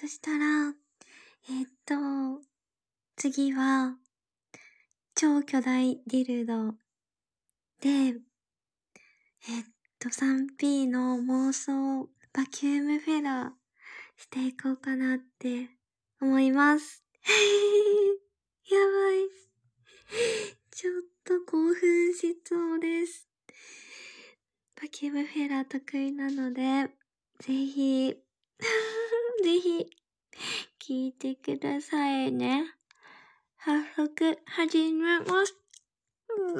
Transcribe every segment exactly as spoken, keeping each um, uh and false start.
そしたら、えーっと、次は、超巨大ディルドで、えーっと、スリーピー の妄想バキュームフェラーしていこうかなって思います。やばい。ちょっと興奮しそうです。バキュームフェラー得意なので、ぜひ、ぜひ、聞いてくださいね。早速、始めます。うん。うん。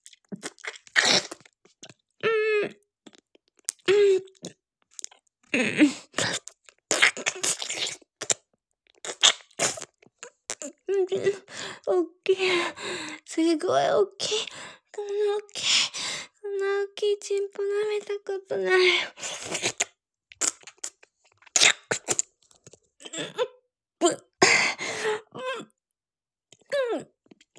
うん。うん。おっきい。すごいおっきい。こんなおっきい。こんなおっきいチンポ舐めたことない。ぶっ。うん。うん。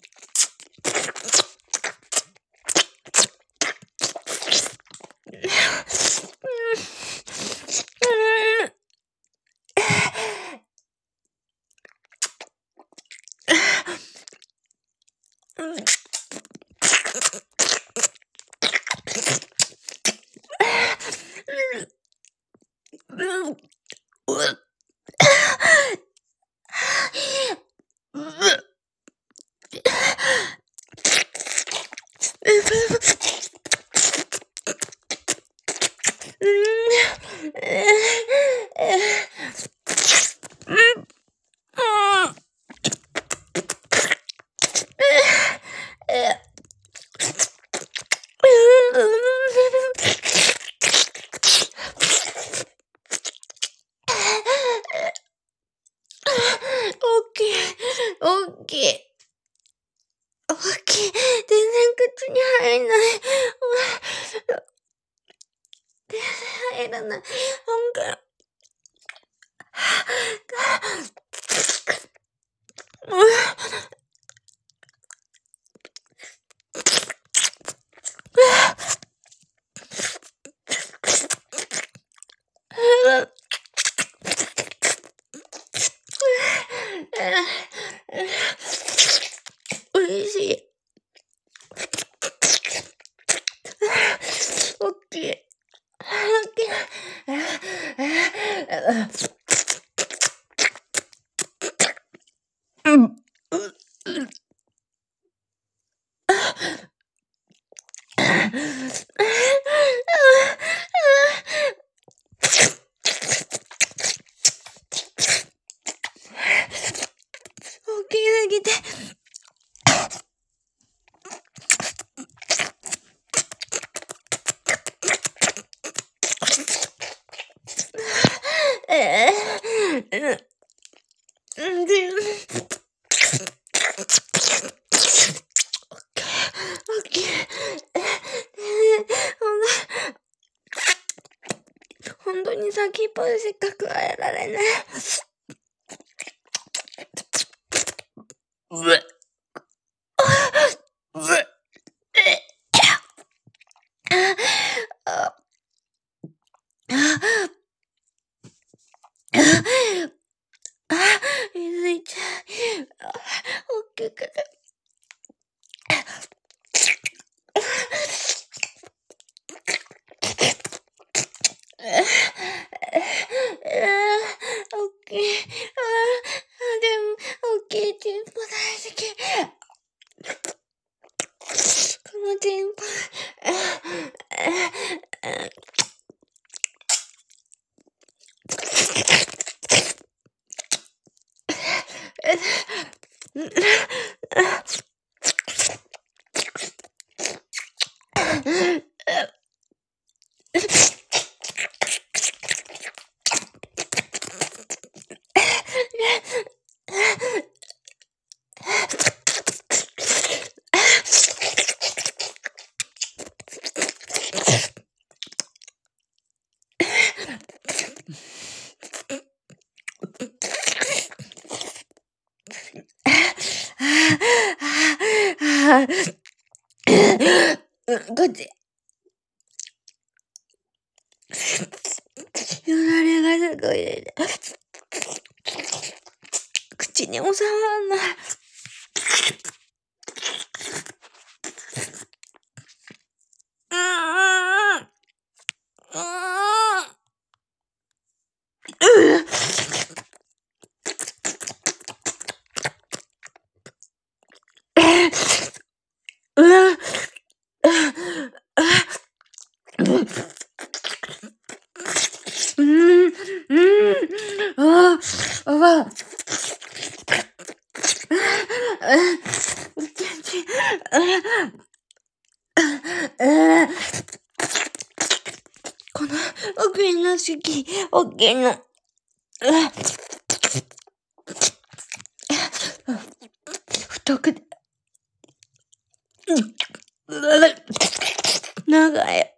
大きい。大きい。大きい。全然口に入んない。全然入らない。なんか。おいしい。おっきい。大きい。うん。大きすぎて。えぇ、うん、で、大きい。ほんとに先っぽでしか加えられない。うえ。うえ。あ。あ、水いちゃう。おっきくて。おっきい。ああ、でも、おっきいチンポ大好き。このチンポ。こっち。よだれがすごい出て。 口に収まんない。うーん。うーん。ううううん、うん、ああ、あわ。この奥にの式、おっきいの。太くて。長い。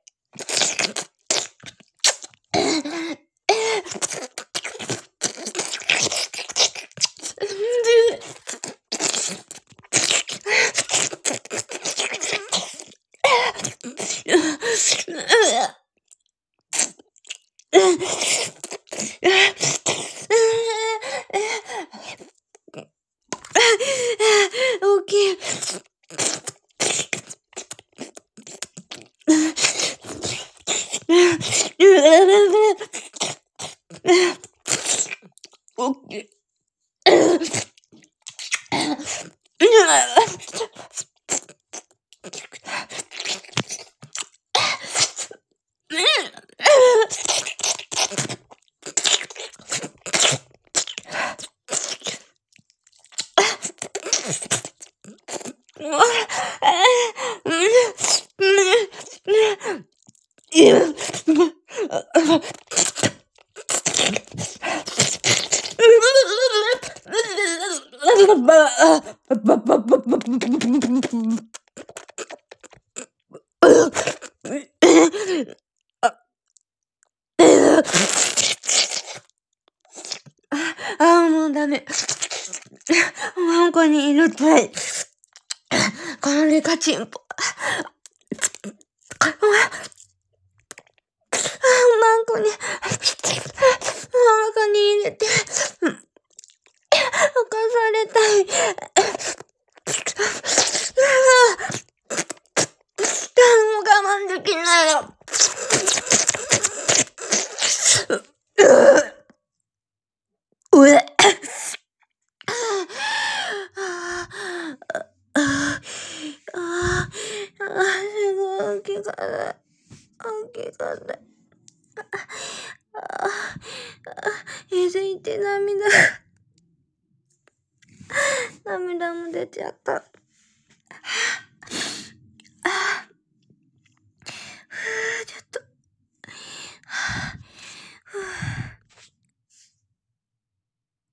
大きい。大きい。ああ、もうダメ。ワンコにいるたい。このリカチンポ。ワンコに、ワンコに入れて、浮かされたい。もう我慢できないよ。うえ。ああ、すごい大きかった。大きかった。ああ、えずいて涙。涙も出ちゃった。